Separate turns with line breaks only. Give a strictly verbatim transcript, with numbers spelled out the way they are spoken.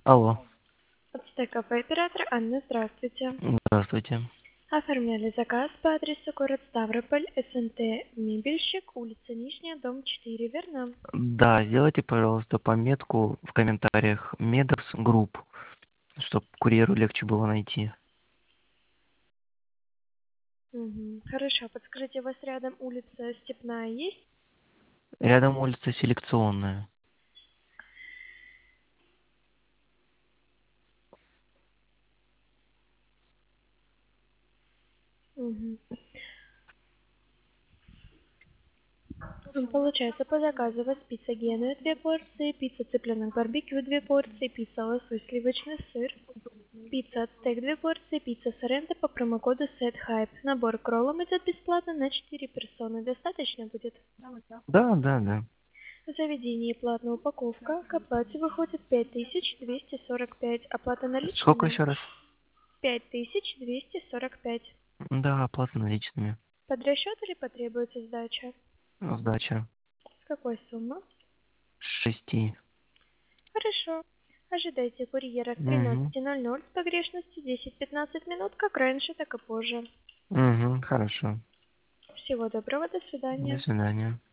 Алло.
Ацтека оператор Анна, здравствуйте.
Здравствуйте.
Оформляли заказ по адресу город Ставрополь, СНТ Мебельщик, улица Нижняя, дом четыре, верно?
Да, сделайте, пожалуйста, пометку в комментариях Медекс Групп, чтобы курьеру легче было найти.
Угу. Хорошо, подскажите, у вас рядом улица Степная есть?
Рядом улица Селекционная.
Угу. Получается, по заказу у вас пицца Генуя две порции, пицца цыпленок барбекю две порции, пицца лосось сливочный сыр, пицца ацтек две порции, пицца соренто по промокоду сет хайп. Набор к роллам идет бесплатно на четыре персоны. Достаточно будет?
Да, да, да.
В заведении платная упаковка. К оплате выходит пять тысяч двести сорок пять. Оплата
Сколько
наличными?
еще раз?
пять тысяч двести сорок пять.
Да, оплата наличными.
Под расчет или потребуется сдача?
Сдача.
С какой суммы?
Шести.
Хорошо. Ожидайте курьера к
Угу.
тринадцати ноль ноль с погрешностью десять-пятнадцать минут, как раньше, так и позже.
Угу, хорошо.
Всего доброго, до
До
свидания.
свидания.